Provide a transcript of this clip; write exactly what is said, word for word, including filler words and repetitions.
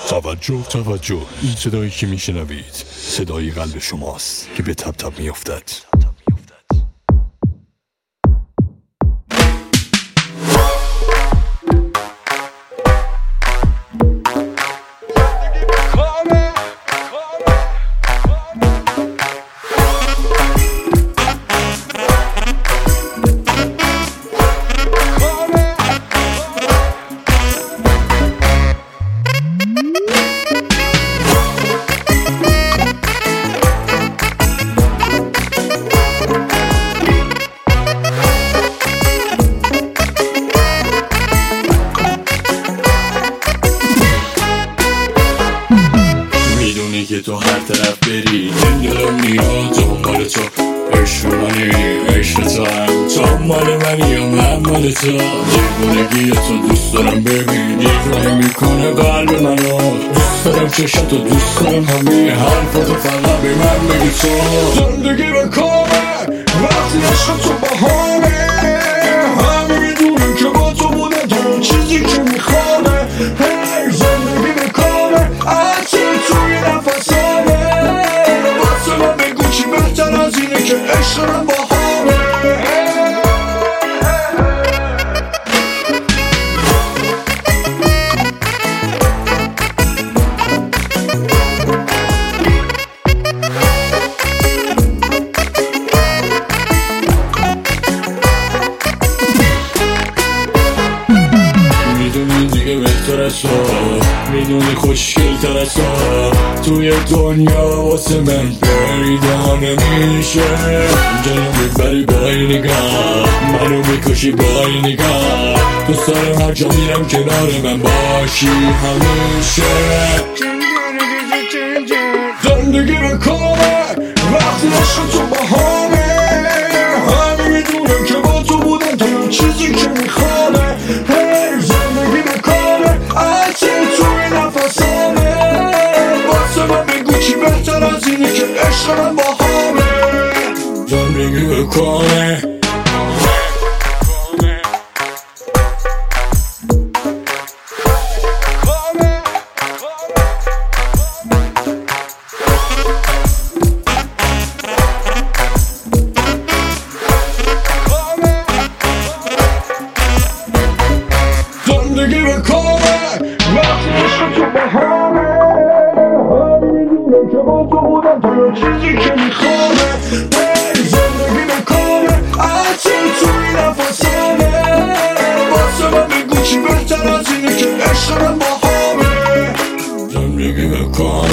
توجه توجه، این صدایی که میشنوید صدای قلب شماست که به تپ تپ میافتد. که تو هر طرف بری دلم میاد دنبال تو، عشق منی عشق تو هم، تو مال منی یا من مال تو. دیوونگی تو دوست دارم ببین، دیوونه میکنه قلب منو. دوست دارم چشاتو، دوست دارم همه حرفاتو، فقط به من بگی تو. زندگی به کامه وقتی عشق تو بهانه، همه میدونم که با تو بوده تو چیزی که میخوانه. زندگی به کامه عطر توی نفسانه، واسه من بگو چی بهتر از اینه که عشق من با همه. میدونی دیگه بهتر از تو، میدونی خوشگل تر از تو، توی دنیا واسه من پیدا نمیشه. جنو میبری با این نگاه، منو میکشی با این نگاه. دوست دارم هر جا میرم کنار من باشی همیشه. زندگی به کامه وقتی عشق تو بهانه، همه میدونم که با تو بودم تا چیزی که میخوانه. زندگی به کامه عطر توی نفسانه، واسه من بگو چی بهتر از اینه که عشق من با همه. زندگی به کامه زندگی به کامه وقتی عشق تو بهانه، همه میدونم که با تو بودم تا چیزی که میخوانه. زندگی به کامه عطر توی نفسانه، واسه من بگو چی بهتر از اینه که عشق من با همه. زندگی به کامه